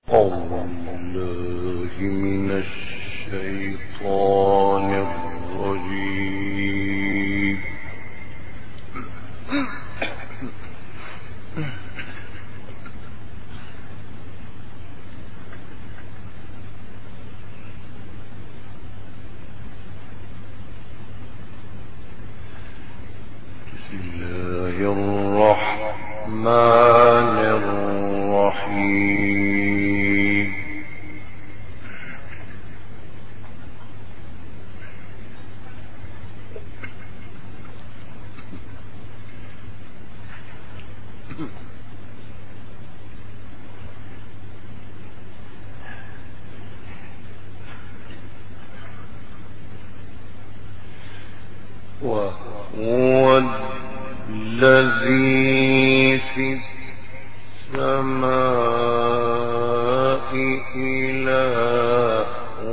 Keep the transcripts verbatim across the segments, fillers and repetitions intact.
الله من الشيطان الرجيم. بسم الله الرحمن الرحيم. وهو الذي في السماء إله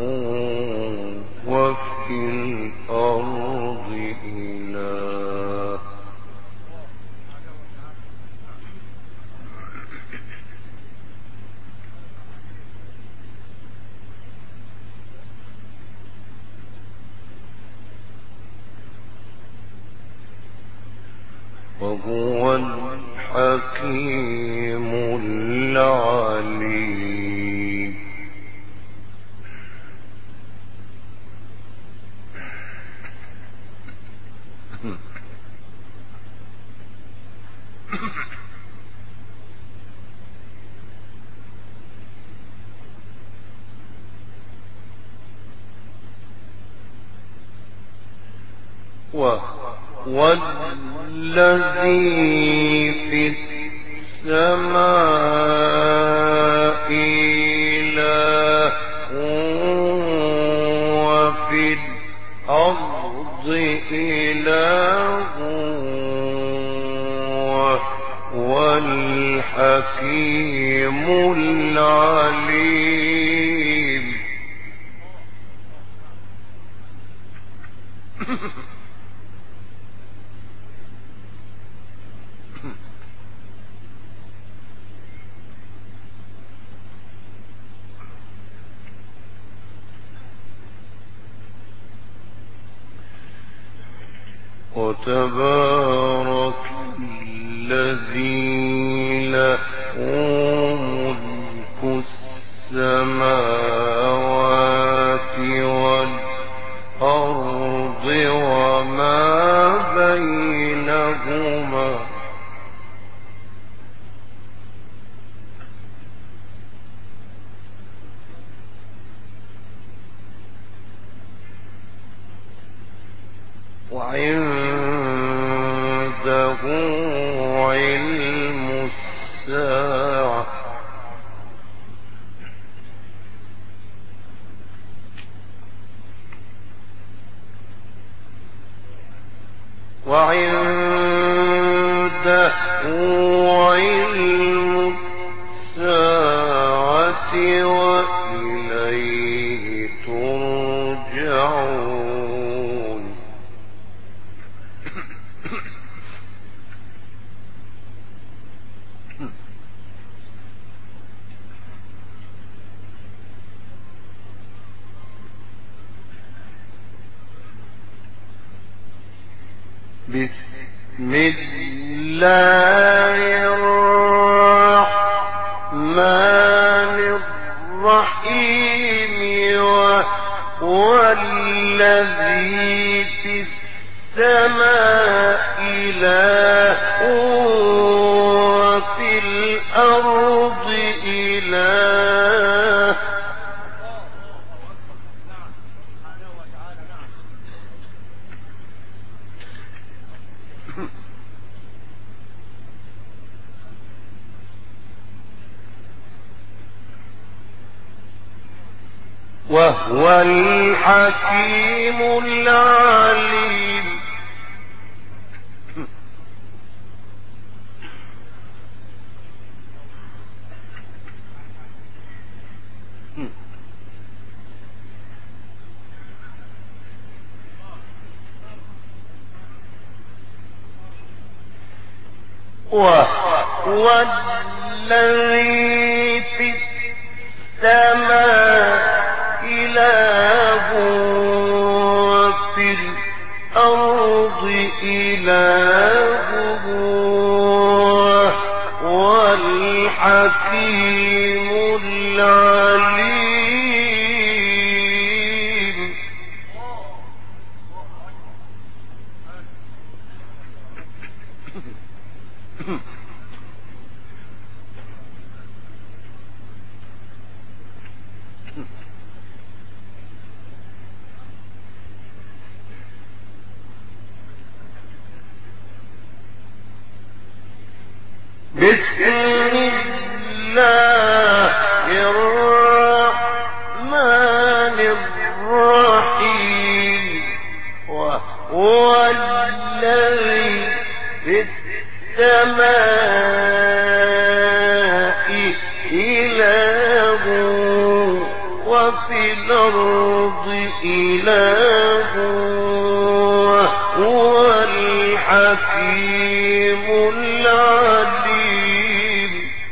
وفي الأرض إله. وهو الحكيم العليم. وهو الذي في السماء إله وفي الأرض إله وهو الحكيم العليم. وتبارك الذي له ملك السماوات والأرض وما بينهما. وعنده علم الساعة وعنده علم الساعة وإليه ترجعون. بسم الله الرحمن الرحيم. وهو الذي في السماء إله وفي الأرض إله. وهو الحكيم العليم. وهو الذي في السماء إله وفي الأرض إله والحكيم العليم. بسم الله الرحمن الرحيم. وهو الذي في السماء إله وفي الأرض إله وهو الحكيم العليم.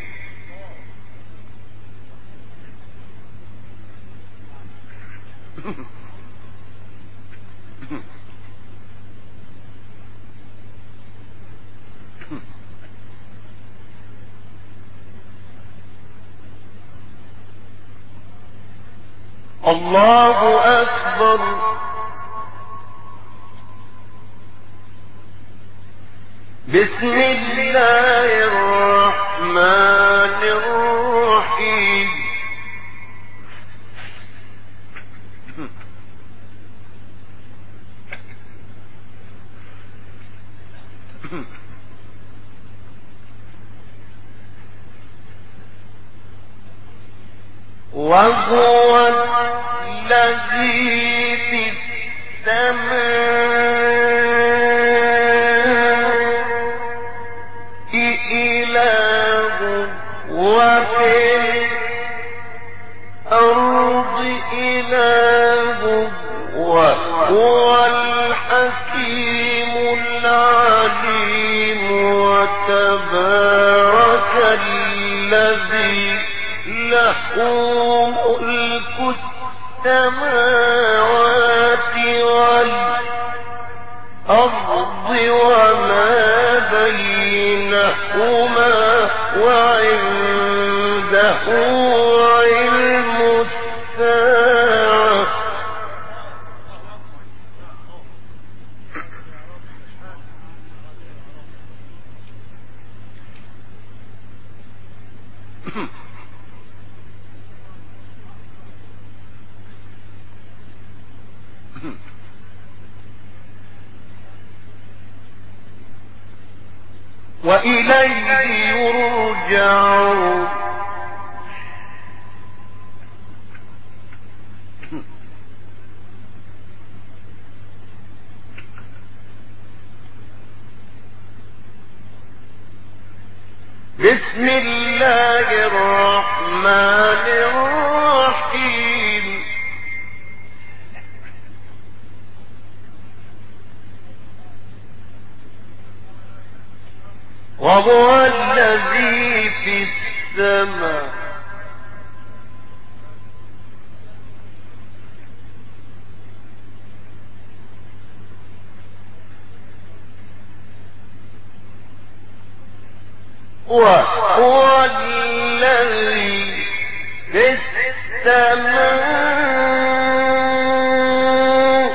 الله أكبر. بسم الله الرحمن الرحيم. وهو الذي في السماء إله وفي الأرض إله وهو الحكيم العليم. وتبارك الذي له ملك السماوات والأرض وما بينهما وعنده علم الساعة. وإليه يرجعون. بسم الله الرحمن الرحيم. وهو الذي في السماء وهو الذي في السماء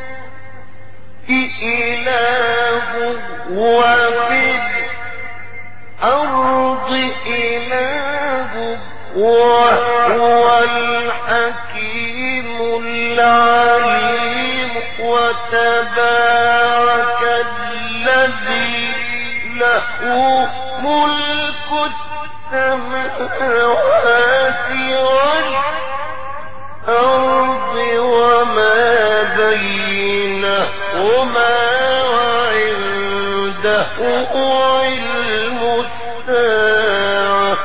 إله وفي الأرض إله وهو الحكيم العليم. وتبارك الذي له ملك السماوات والأرض وما بينهما وعنده علم الساعة.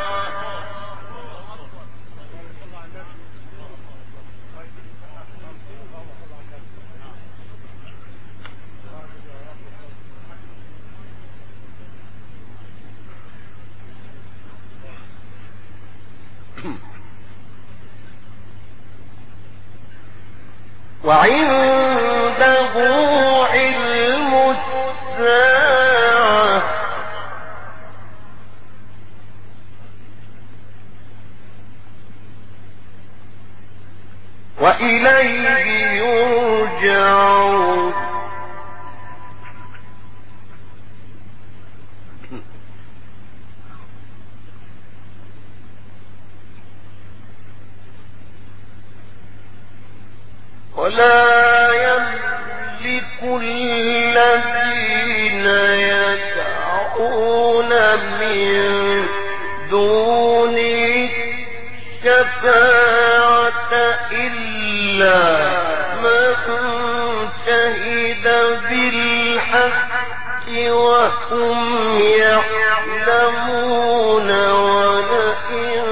وعنده علم الساعة وإليه يرجعون ولا يملك الذين يدعون من دونه الشفاعة إلا من شهد بالحق وهم يعلمون ولئن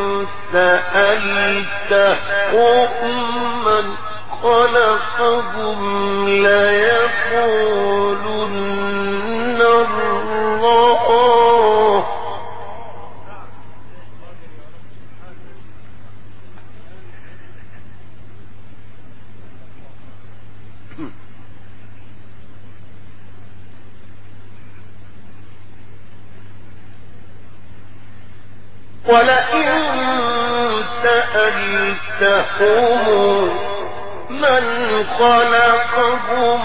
سألتهم من خلقهم ليقولن الله ولئن سألتهم من خلقهم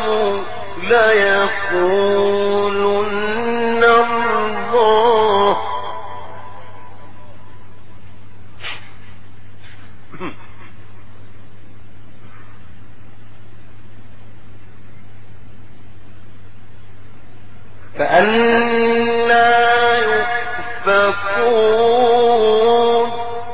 ليقولن الله فأنى يؤفكون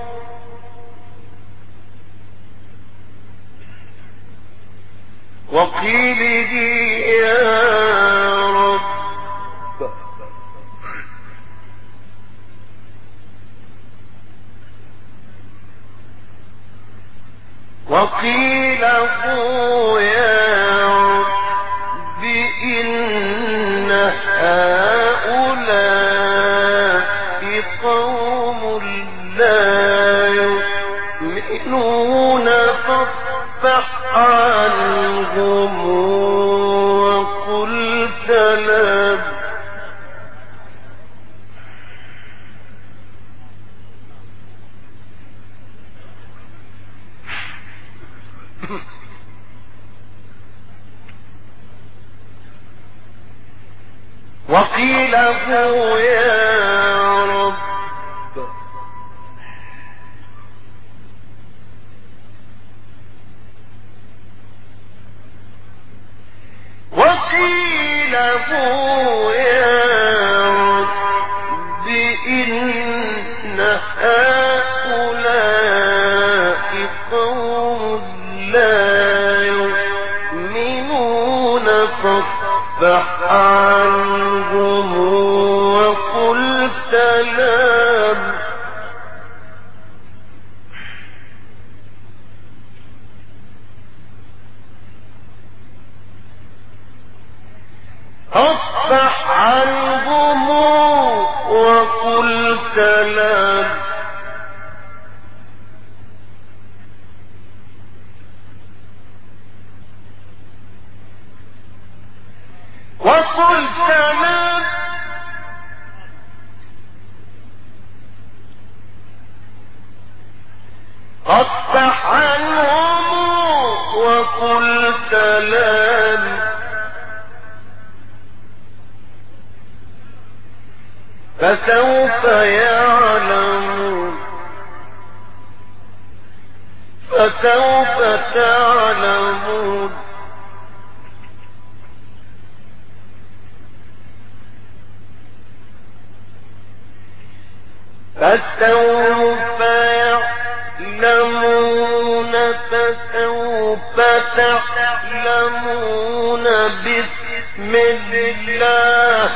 وقيله يا رب وقيله يا رب إن هؤلاء قوم لا يؤمنون فاصفح عنهم وقل سلام وقيله يا رب وقيله يا رب إن هؤلاء قوم لا يؤمنون فاصفح عنهم وقل سلام فاصفح عنهم وقل سلام وقل سلام فاصفح عنهم وقل سلام فسوف يعلمون فسوف تعلمون فسوف يعلمون فسوف تعلمون بسم الله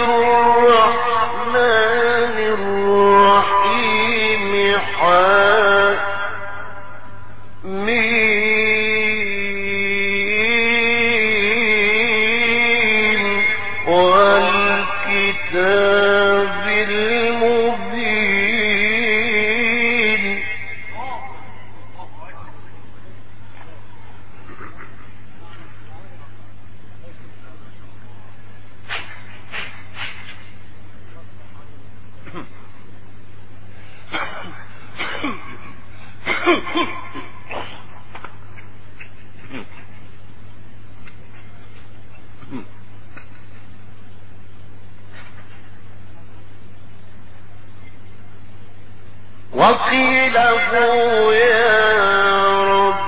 الرحمن الرحيم حميم والكتاب المبين وقيله يا رب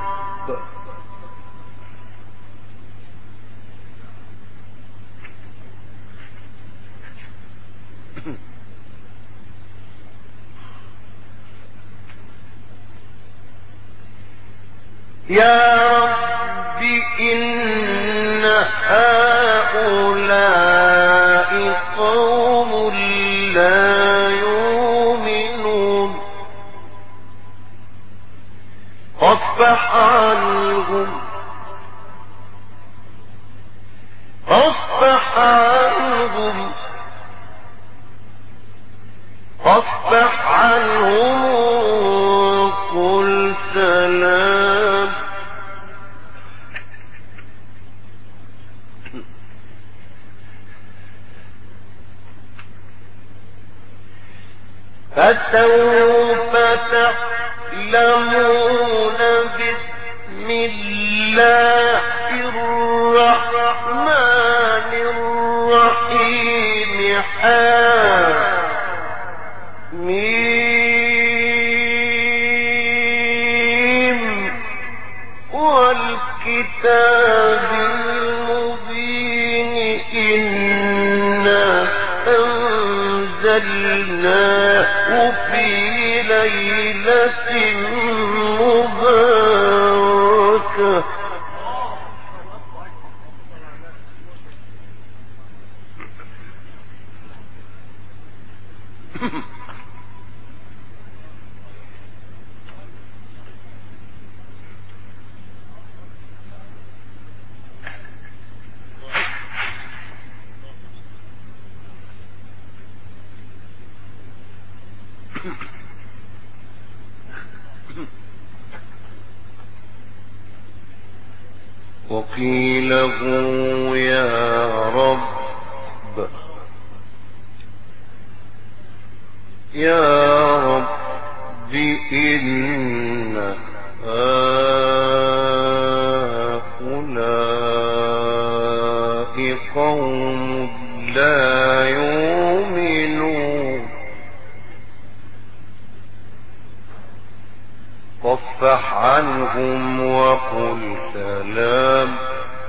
يا رب إن هؤلاء قوم لا يؤمنون فاصفح عنهم فاصفح عنهم فاصفح عنهم وقل سلام فسوف تعلمون بسم الله الرحمن الرحيم حميم والكتاب المبين إنا أنزلناه في ليلة مباركة وقيله يا رب يا رب إن هؤلاء قوم لا يؤمنون فاصفح عنهم وقل سلام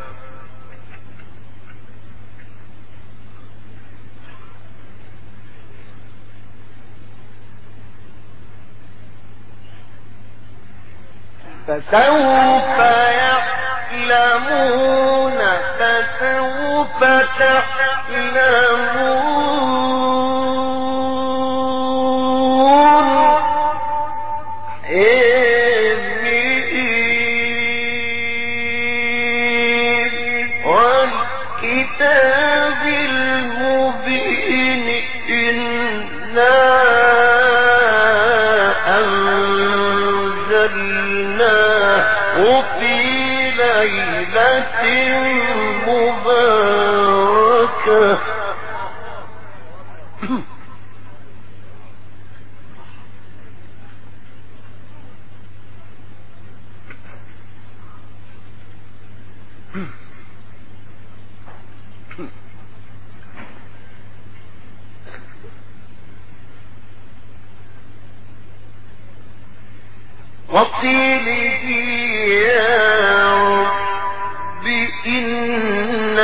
فسوف يعلمون فسوف تعلمون والكتاب المبين إنا وفي ليلة مباركة وقيله يا رب إن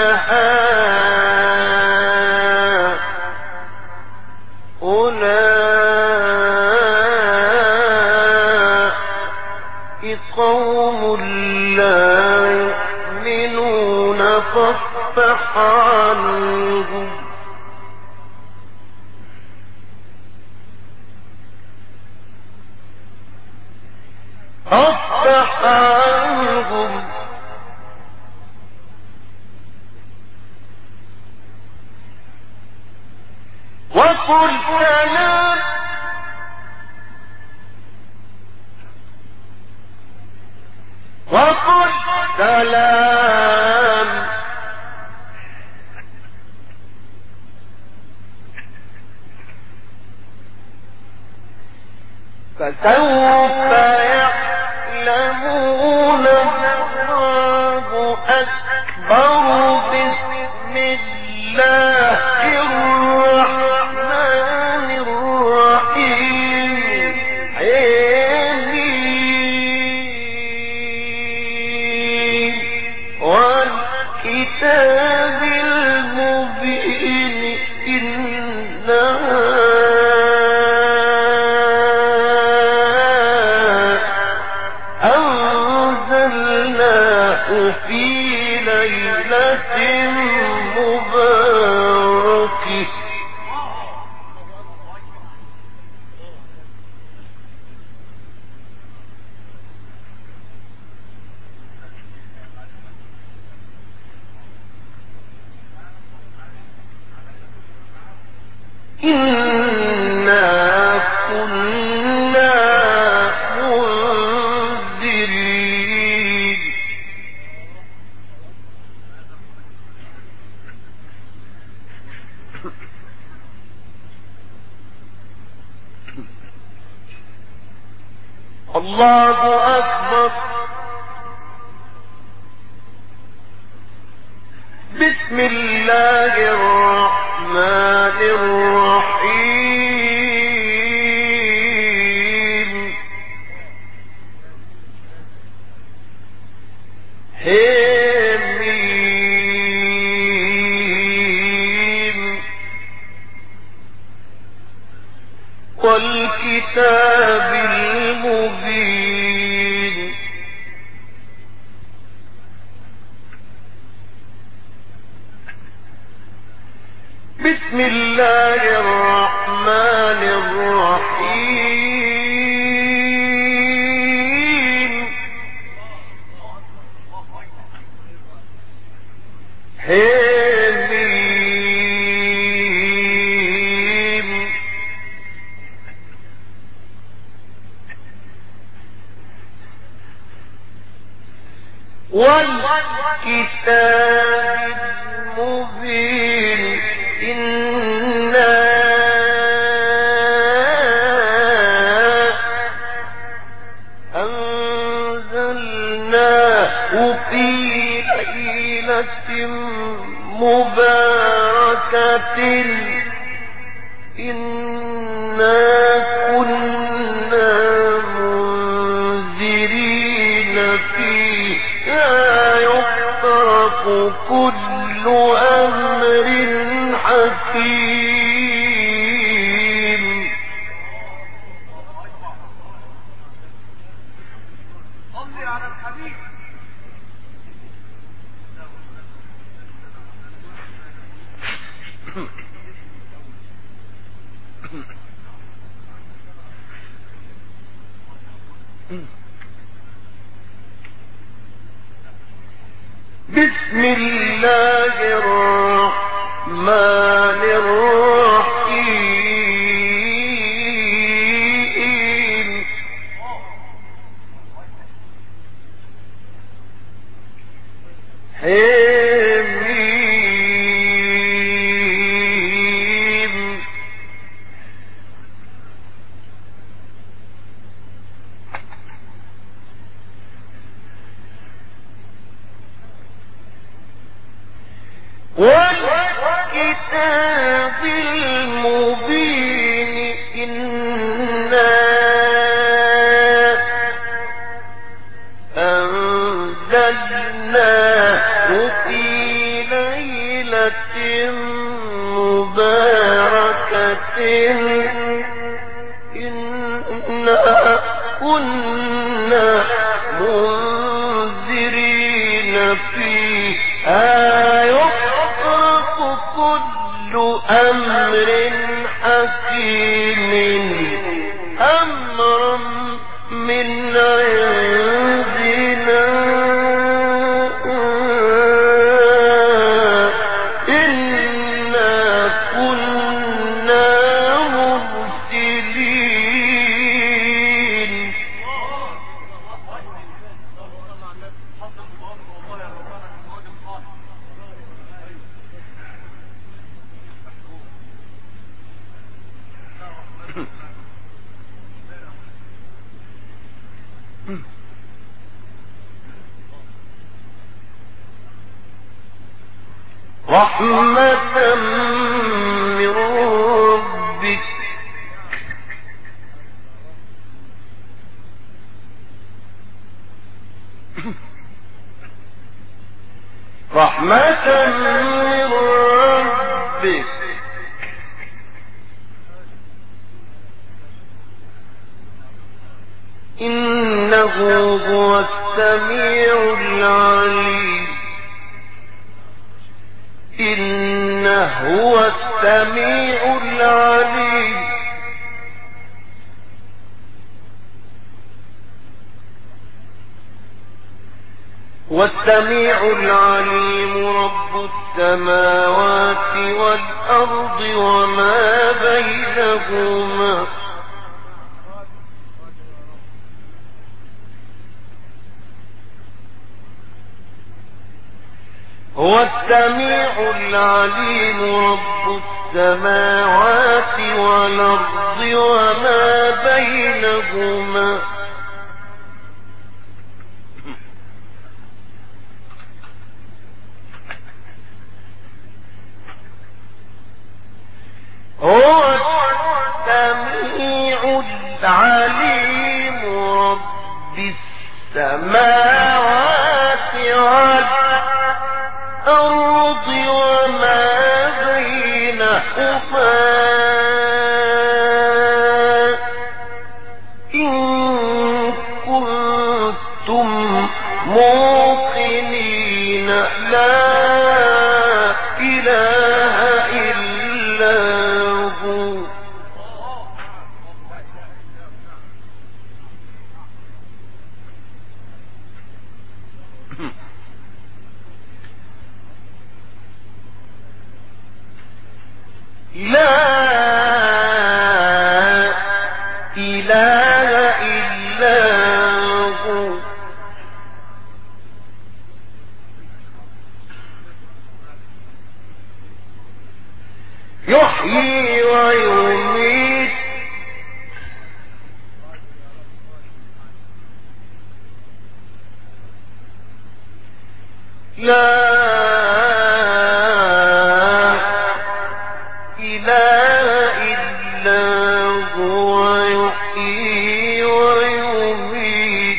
هؤلاء قوم لا يؤمنون فاصفح عنهم فاصفح عنهم وقل سلام وقل سلام سوف يعلمون الله أكبر بسم الله الرحمن الرحيم آمين والكتاب المبين إنا أنزلناه في ليلة مباركة إنا كنا منذرين الله أكبر بسم الله الرحمن الرحيم حميم والكتاب المبين بسم الله الرحمن الرحيم حميم والكتاب المبين إنا أنزلناه في ليلة مباركة إنا كنا منذرين فيها يفرق كل أمر حكيم صل على الحبيب بسم الله الرحمن الرحيم حميم والكتاب المبين إنا أنزلناه في ليلة مباركة إنا كنا منذرين فيها يفرق كل أمر حكيم أمرا من عندنا إنا كنا مرسلين رحمة من ربك رحمة من ربك إنه هو السميع العليم إنه هو السميع العليم والسميع العليم رب السماوات والأرض وما بينهما هو السميع العليم رب السماوات والأرض وما بينهما هو السميع العليم رب السماوات والأرض وما بينهما إن كنتم موقنين لا إله إلا هو لا إله إلا هو يحيي ويميت لا إله إلا هو يحيي ويميت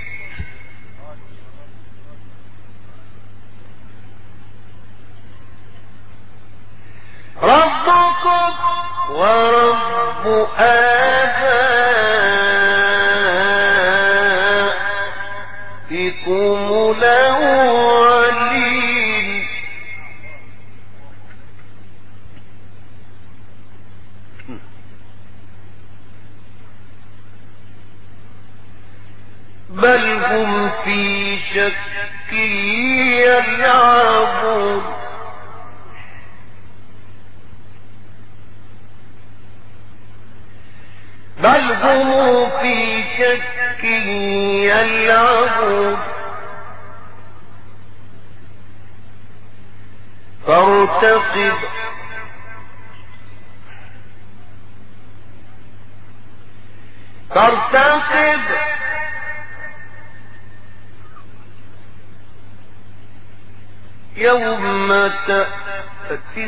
ربكم ورب آبائكم الأولين بل هم في شك يلعبون بل هم في شك يلعبون فارتقب فارتقب يوم تأتي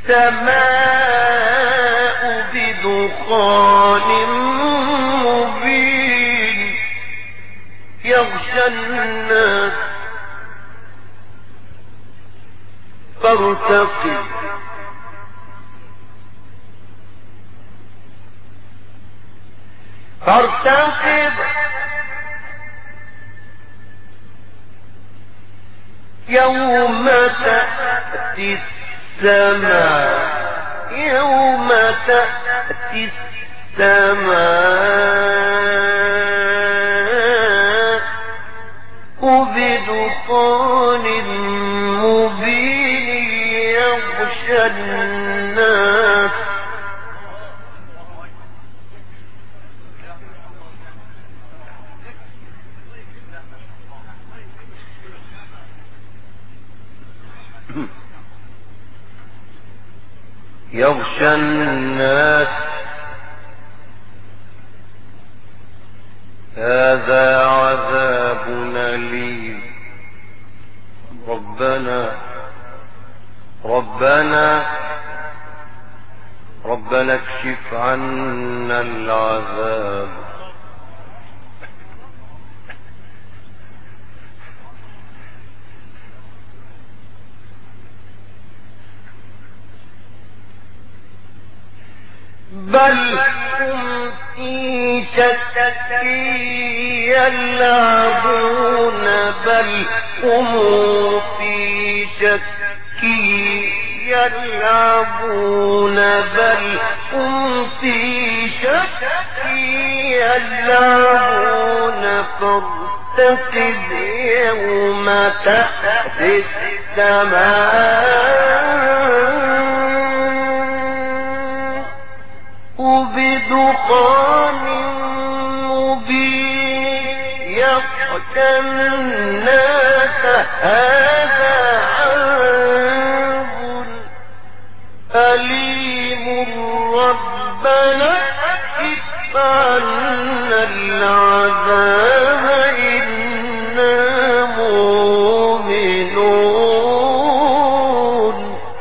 السماء بدخان مبين يغشى الناس فارتقب فارتقب يوم تأتي السماء يوم تأتي السماء بدخان مبين يغشى الناس يغشى الناس هذا عذاب أليم ربنا ربنا ربنا اكشف عنا العذاب بل هم في شك يلعبون بل هم في شك يلعبون بل هم في شك يلعبون فارتقب يوم تأتي السماء بدخان مبين يغشى الناس هذا عذاب أليم ربنا اكشف عنا العذاب إنا مؤمنون.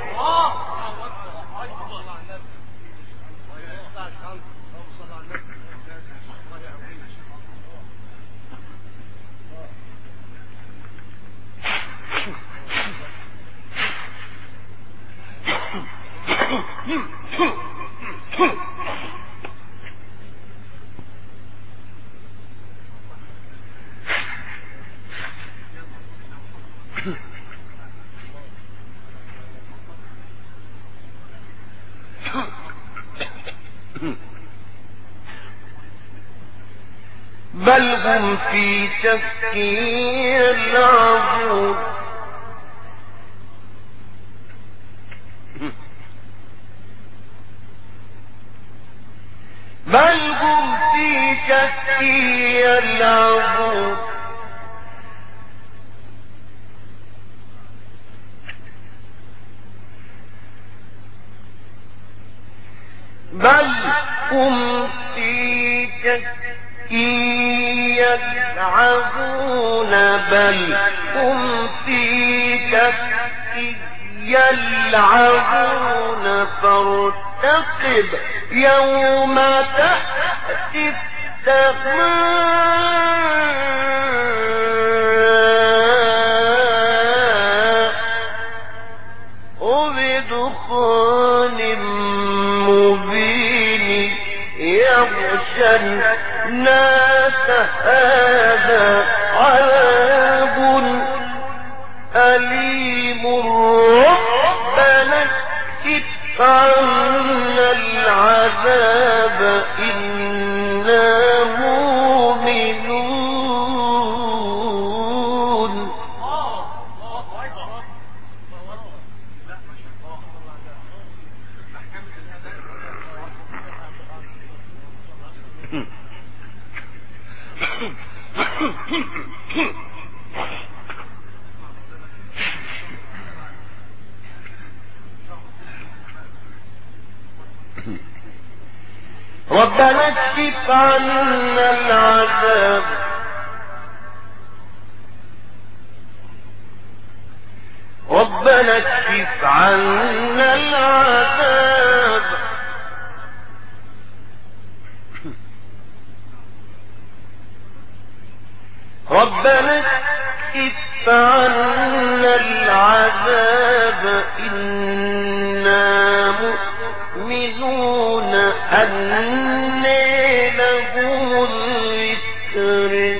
بل هم في شك يلعبون بل هم في شك يلعبون بل هم في شك يلعبون بل هم في شك يلعبون فارتقب يوم تأتي السماء بدخان مبين يغشى الناس هذا عذاب أليم ربنا اكشف عنا العذاب إنا مؤمنون. ربنا اكشف عنا العذاب ربنا اكشف عنا العذاب ربنا اكشف عنا العذاب إنا مؤمنون أنى لهم الذكر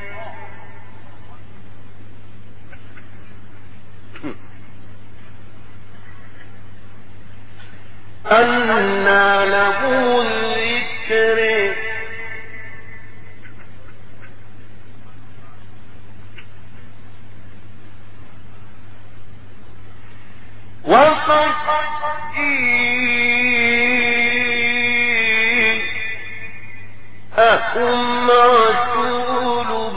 أنى لهم الذكر أهم رسول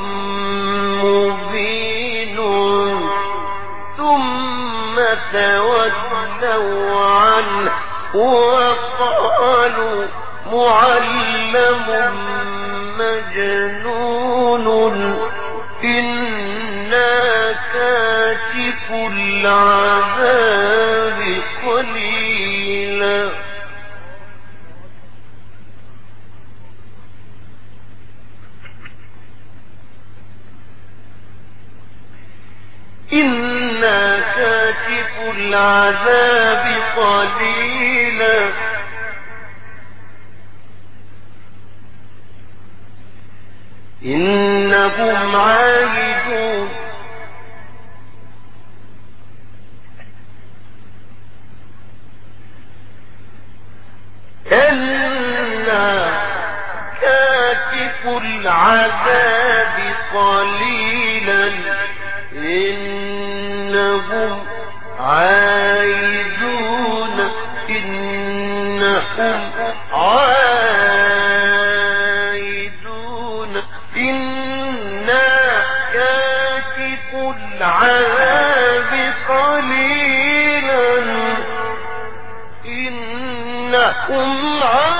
مبين ثم تولوا عنه وقالوا معلم مجنون العذاب قليلا إنهم عائدون إلا كاتف العذاب قليلا إنهم عائدون إنهم عائدون إنا كاتف العذاب قليلا إنهم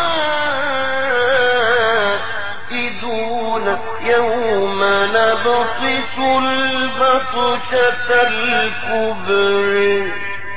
عائدون يوم نبطش البطشة الكبرى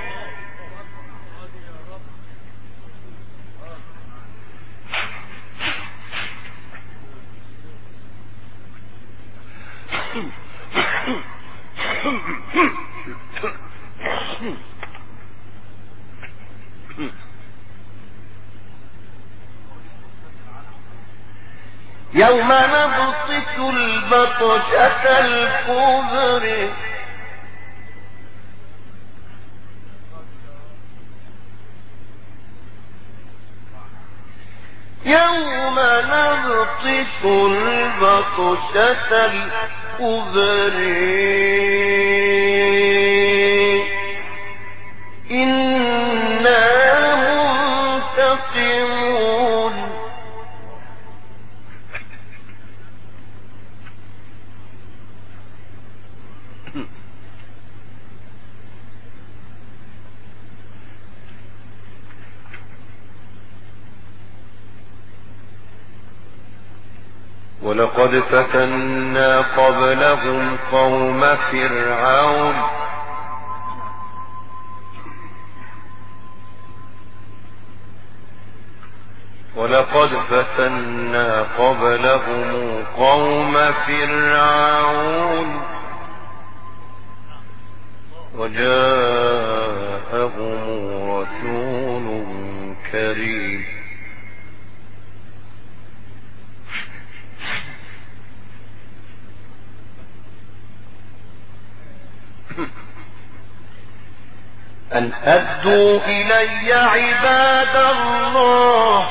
يوم نبطش البطشة الكبرى يوم نبطش البطشة الكبرى إنا منتقمون ولقد فتنا قبلهم قوم فرعون ولقد فتنا قبلهم قوم فرعون وجاءهم رسول كريم أن أدوا إلي عباد الله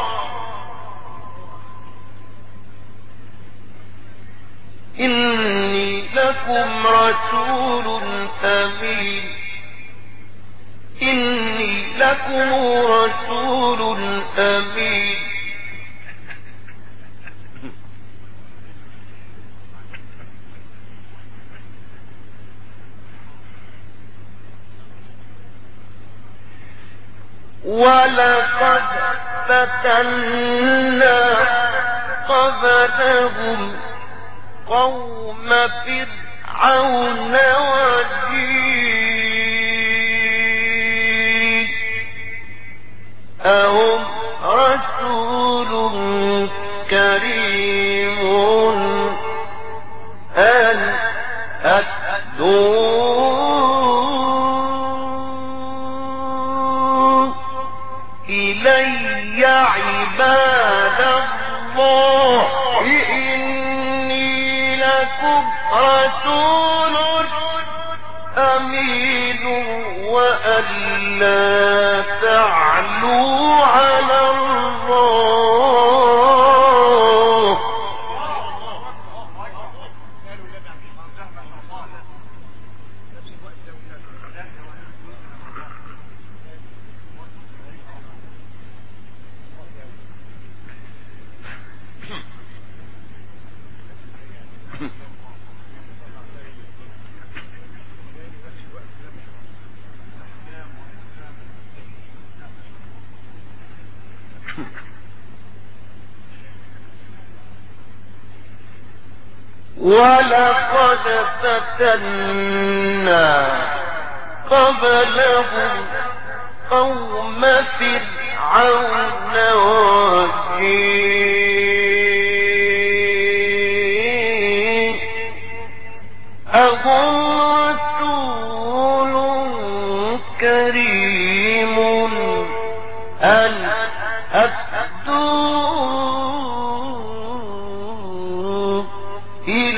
إني لكم رسول أمين إني لكم رسول أمين ولقد فتنا قبلهم قوم فرعون وجيء أهم رسول كريم أن أدوا إلي عباد الله إني لكم رسول أمين وألا تعلوا على الله ولقد فتنا قبلهم قوم فرعون وجيء أهم رسول كريم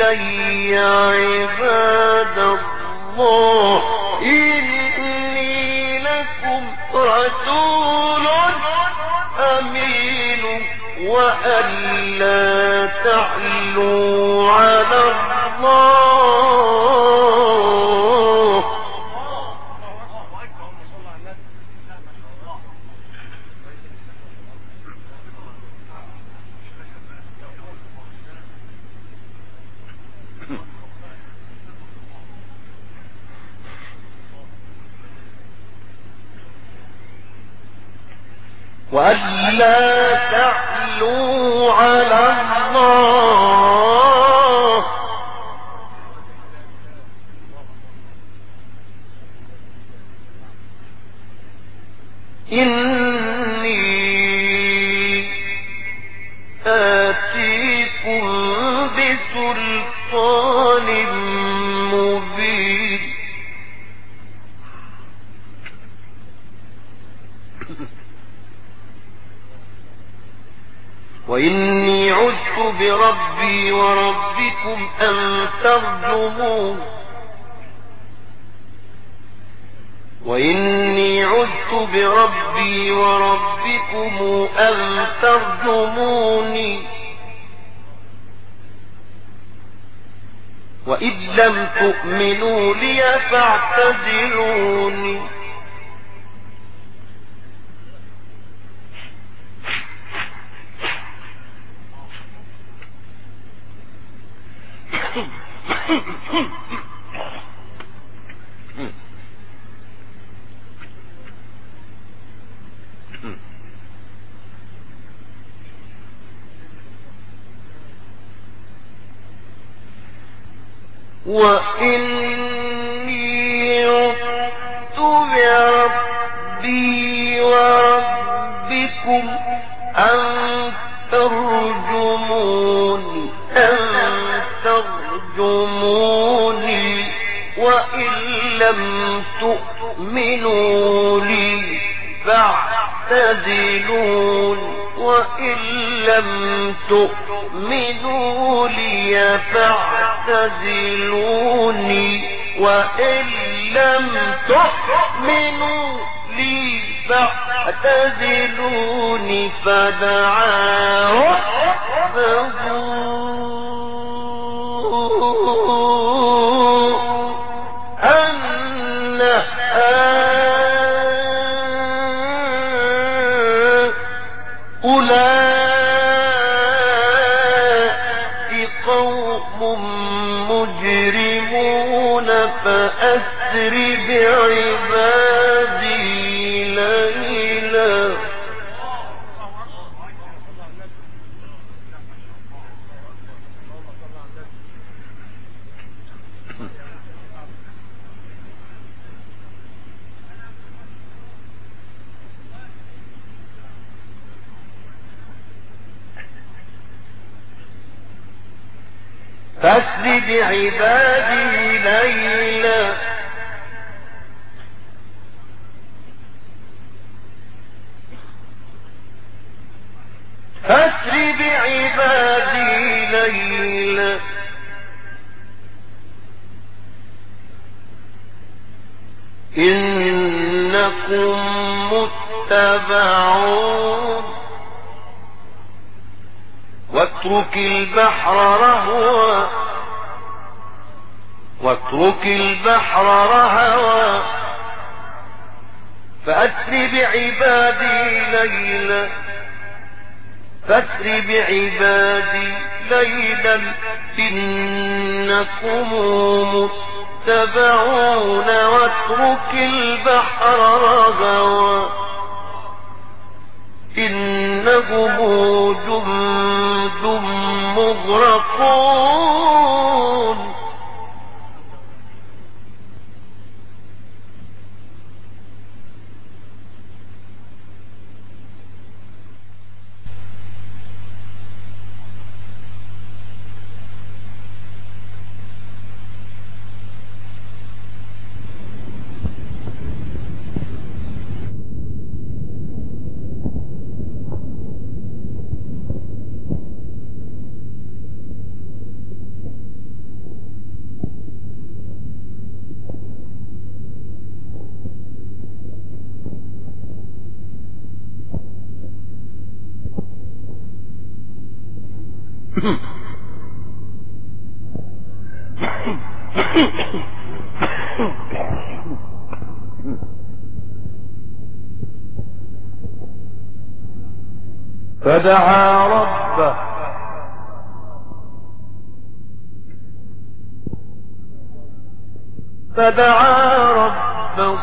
إلي عباد الله إني لكم رسول أمين وألا تعلوا على الله. وألا تعلوا على الله إني آتيكم بسلطان مبين. وإني عذت بربي وربكم أن ترجمون وإني عذت بربي وربكم أن ترجموني وإذ لم تؤمنوا لي فاعتزلوني. وإني عذت بربي وربكم أن ترجموني أن ترجموني وإن لم تؤمنوا لي فاعتزلون وإن لم تؤمنوا لي فاعتزلوني وإن لم تؤمنوا لي فاعتزلوني فدعا ربه أن أولئك قوم مجرمون فأسر بعبادي ليلا. فاسر بعبادي ليلا فاسر بعبادي ليلا إنكم متبعون واترك البحر رهوا واترك البحر رهوا فأسر بعبادي ليلا فاسر بعبادي ليلا إنكم متبعون واترك البحر رهوا إنهم جند مغرقون. فدعا ربه فدعا ربه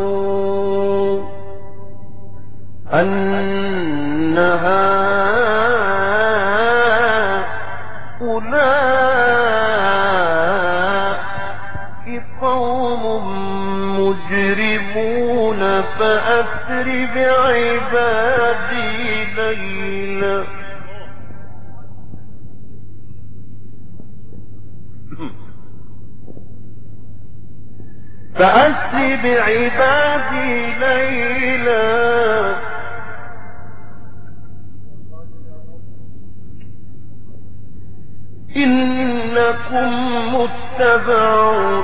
أن هؤلاء قوم مجرمون فأسر بعبادي ليلا فأسر بعبادي ليلا إنكم متبعون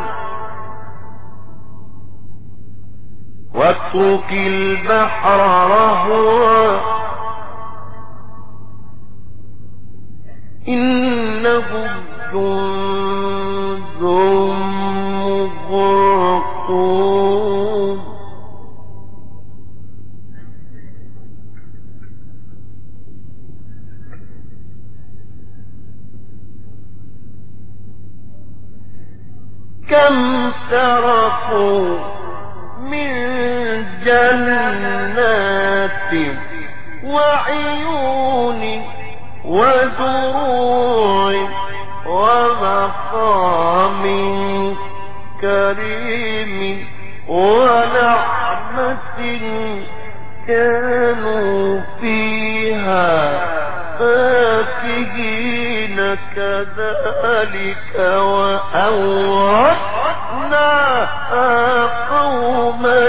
واترك البحر رهوا إنهم جند مغرقون كم تركوا من جنات وعيون وزروع ومقام كريم ونعمة كانوا فيها فاكهين كذلك وأورثناها قوما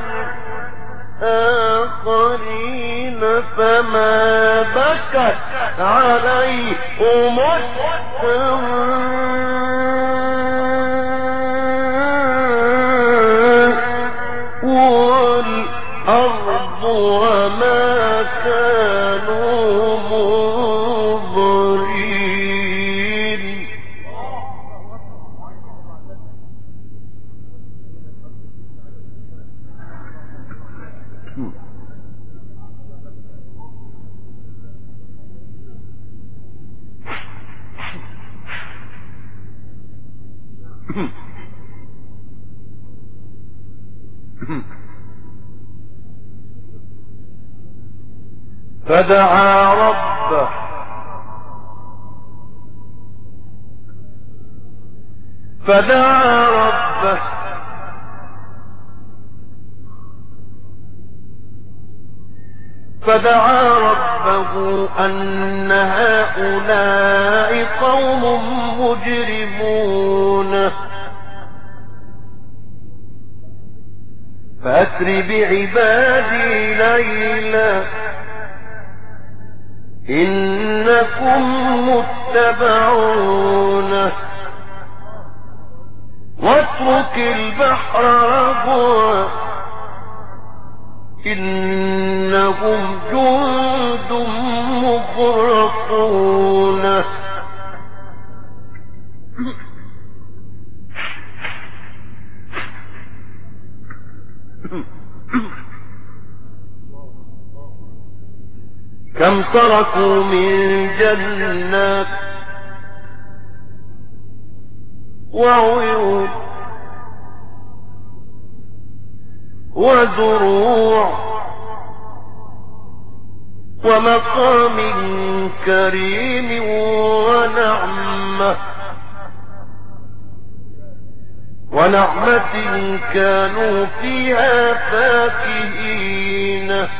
آخرين فما بكت عليهم السماء والأرض وما كانوا منظرين فدعا ربه فدعا ربه فدعا ربه أن هؤلاء قوم مجرمون فأسر بعبادي ليلا إنكم متبعون واترك البحر رهوا إنهم جند مغرقون كم تركوا من جنات وعيون وزروع ومقام كريم ونعمة ونعمة كانوا فيها فاكهين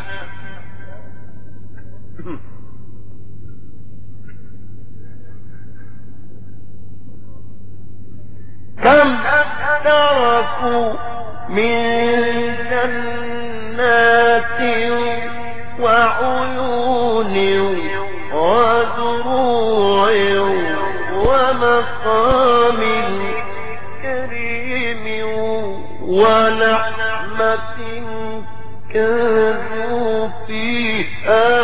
كم تركوا من جنات وعيون وزروع ومقام كريم ونعمة كانوا فيها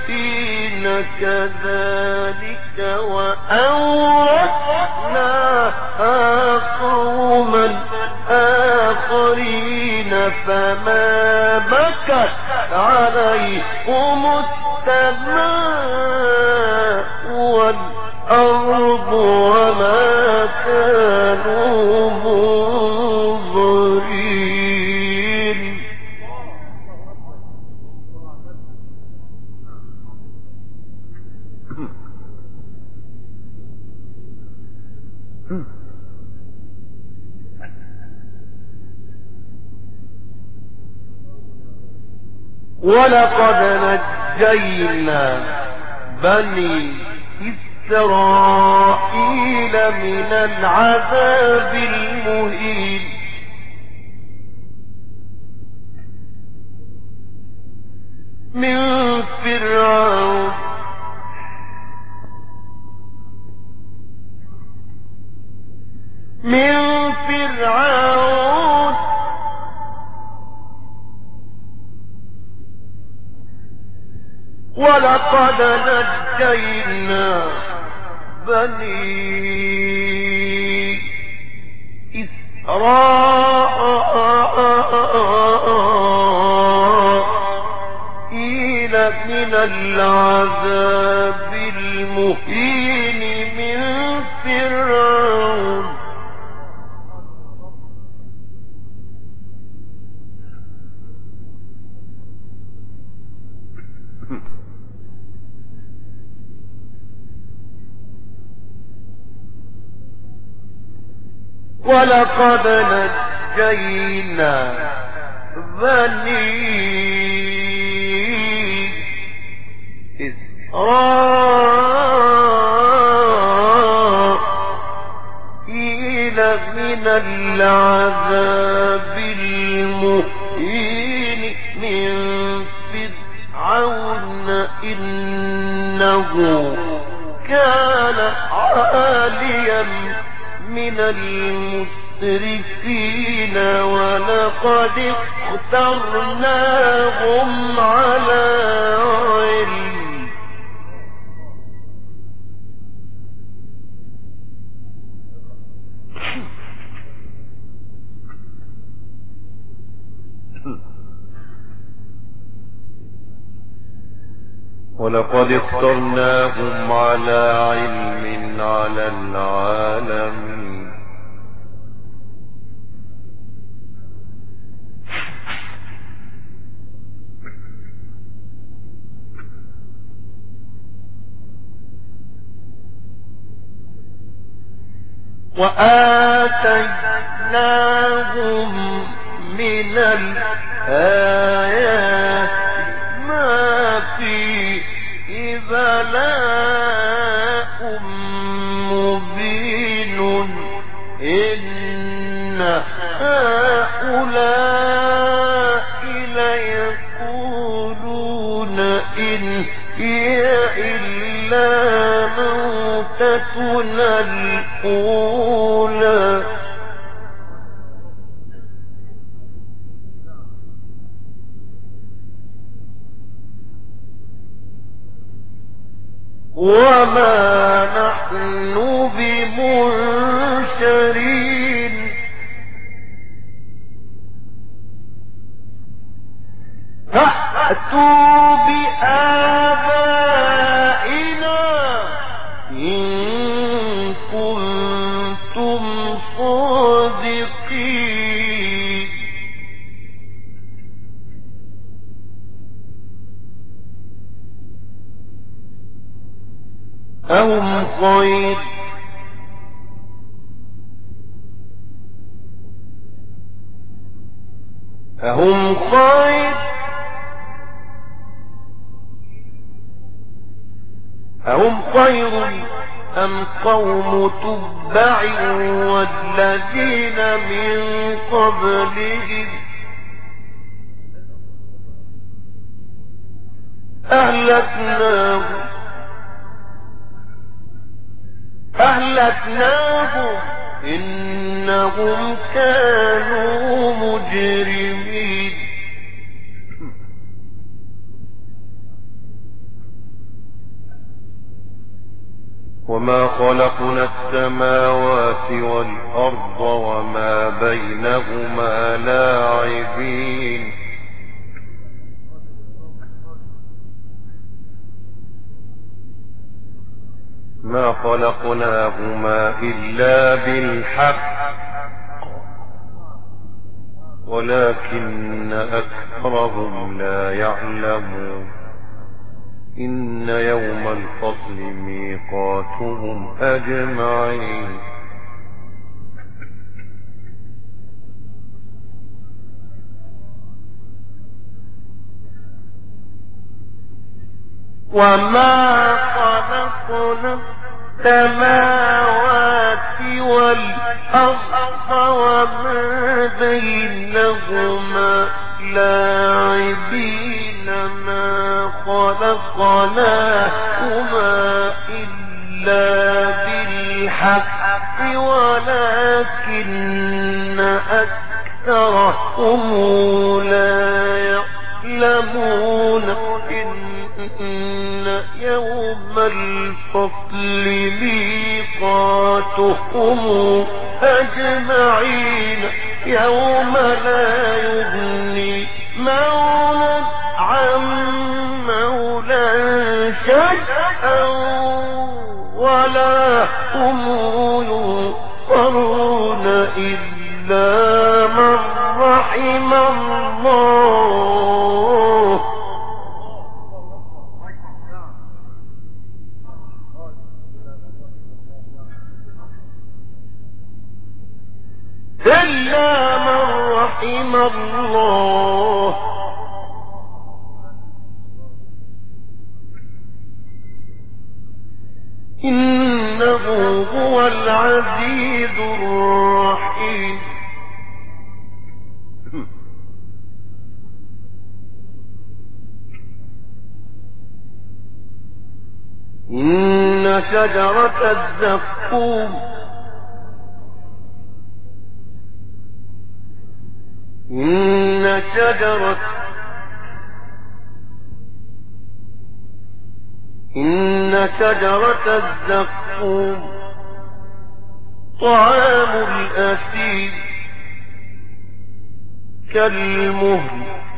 فاكهين كذلك وأورثناها وما كانوا منظرين. ولقد نجينا بني إسرائيل من العذاب المهين من فرعون من فرعون ولقد نجينا بني إسرائيل من العذاب المهين من فرعون ولقد نجينا بني إسرائيل من العذاب المهين من فرعون إنه كان عاليا من المسرفين ولقد اخترناهم على علم ولقد اخترناهم على علم على العالمين وآتيناهم من الآيات ما فيه بلاء مبين إن هؤلاء ليقولون إن هي إلا موتتنا الأولى وما نحن بمنشرين فأتوا بآبائنا إن كنتم صادقين أهم خير أهم خير أهم خير أم قوم تبع والذين من قبلهم أهلكناهم أهلكناهم إنهم كانوا مجرمين وما خلقنا السماوات والأرض وما بينهما لاعبين ما خلقناهما إلا بالحق ولكن أكثرهم لا يعلمون إن يوم الفصل ميقاتهم أجمعين وما خلقنا السماوات والأرض وما بينهما لاعبين ما خلقناهما إلا بالحق ولكن أكثرهم لا يعلمون إن يوم الفصل ميقاتهم أجمعين يوم لا يغني مولى عن مولى شيئا ولا هم ينصرون إلا من رحم الله إلا من رحم الله إنه هو العزيز الرحيم إن شجرة الزقوم إن شجرة إن شجرة الزقوم طعام الأثيم كالمهل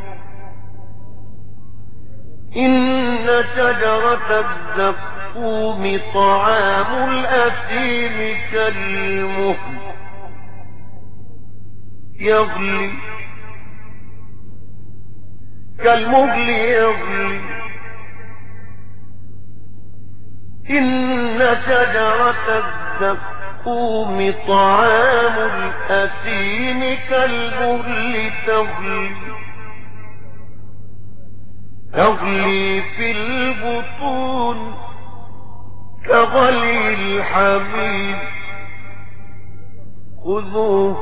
إن شجرة الزقوم طعام الأثيم كالمهل يغلي كالمهل يغلي إن شجرة الزقوم طعام الأثيم كالمهل تغلي تغلي في البطون كغلي الحميم خذوه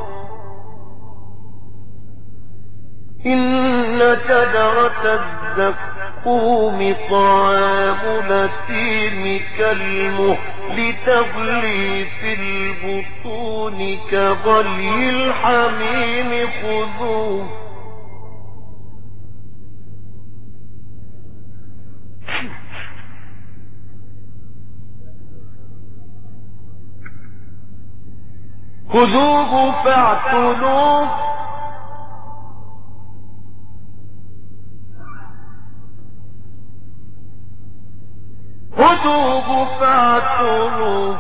إن شجرة الزقوم طعام الأثيم كالمهل تغلي في البطون كغلي الحميم خذوه خذوه فاعتلوه خذوه فاعتلوه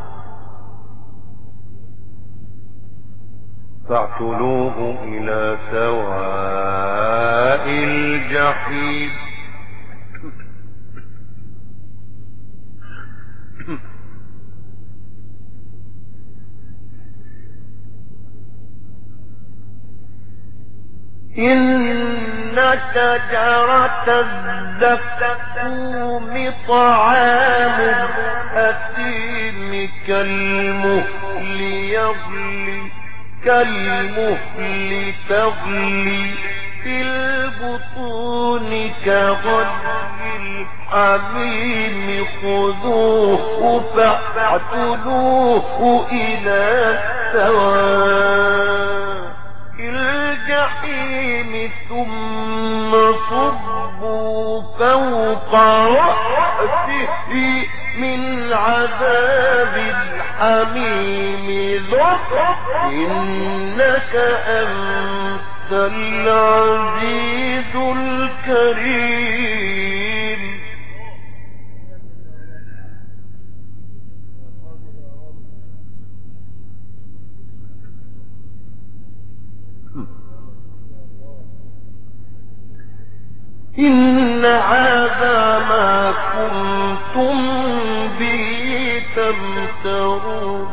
فاعتلوه إلى سواء الجحيم إن شجرة الزقوم طعام الأثيم كالمهل يغلي كالمهل تغلي في البطون كغلي الحميم خذوه فاعتلوه إلى سواء الجحيم ثم صبوا فوق رأسه من عذاب الحميم ذق إنك أنت العزيز الكريم إن هذا ما كنتم به تمترون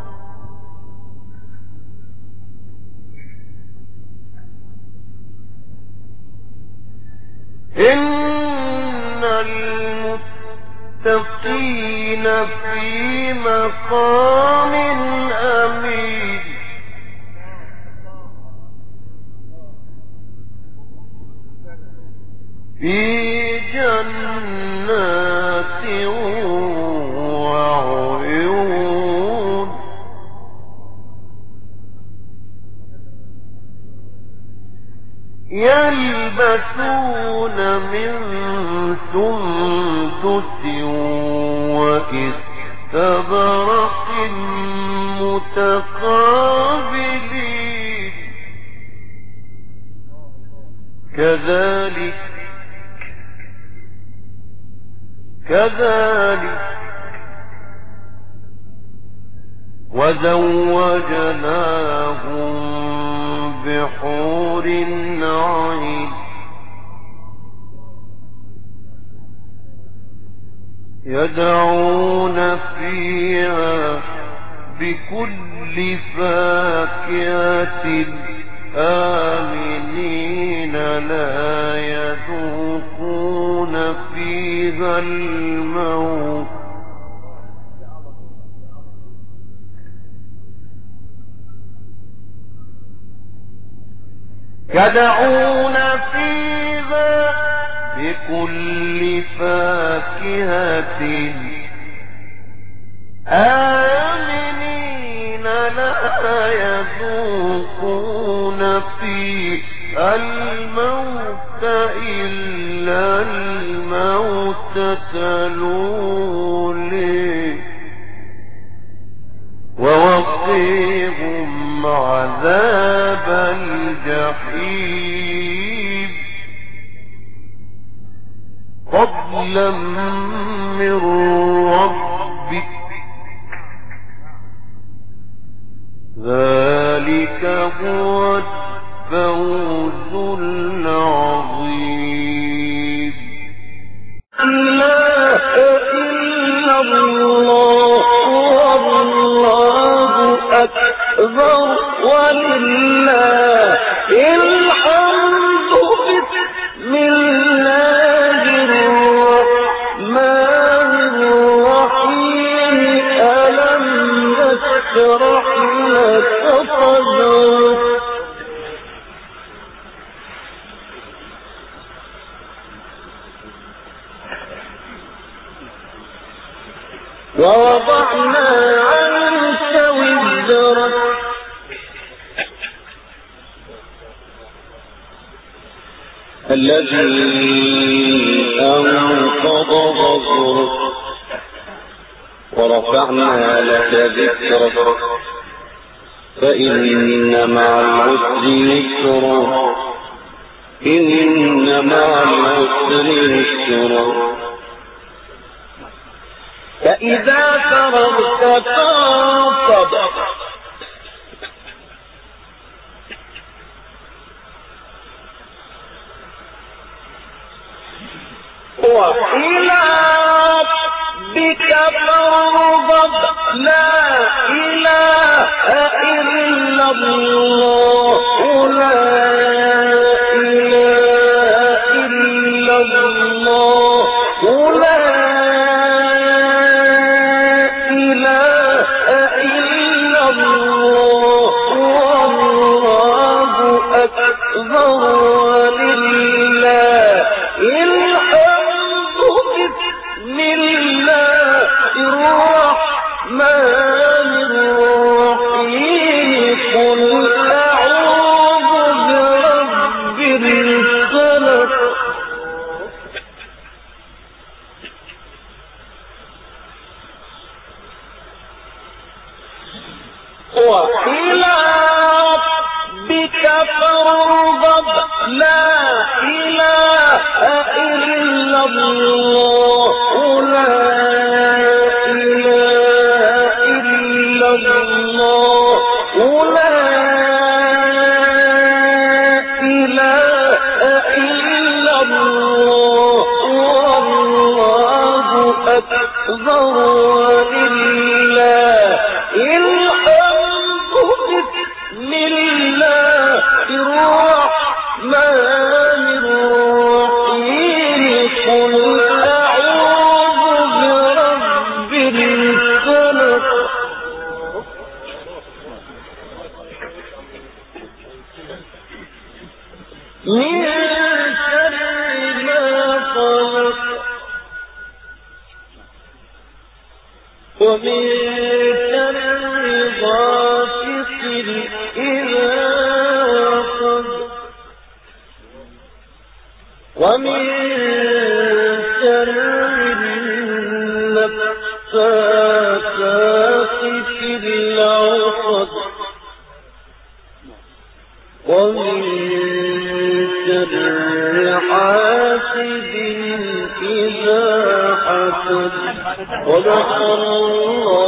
إن المتقين في مقام أمين في جنات وعيون يلبسون من سندس وإستبرق متقابلين كذلك كذلك وزوجناهم بحور عين يدعون فيها بكل فاكهة آمنين لا يذوقون فيها الموت يدعون فيها بكل فاكهة آمنين لا يذوقون فيها الموت إلا الموتة الأولى ووقيهم عذاب الجحيم فضلا من ربك ذلك هو الفوز العظيم لا إلا الله والله أكبر ولله الحمد بسم الله الرحمن الرحيم ألم نشرح لك صدرك ووضعنا عنك وزرك الذي أنقض ظهرك ورفعنا لك ذكرك فإن مع العسر يسرا إن مع العسر يسرا فإذا فرغت فانصب وإلى ربك فارغب لا إله إلا الله لا إله إلا الله لا إله إلا الله والله أكبر ولله الحمد بسم الله الرحمن الرحيم قل أعوذ برب الفلق وإلى ربك فارغب لا إله إلا الله لا إله إلا الله لا إله إلا الله من شر ما خلق ومن شر غاسق إذا وقب ومن شر النفاثات في العقد ومن شر حاسد إذا حسد. صدق الله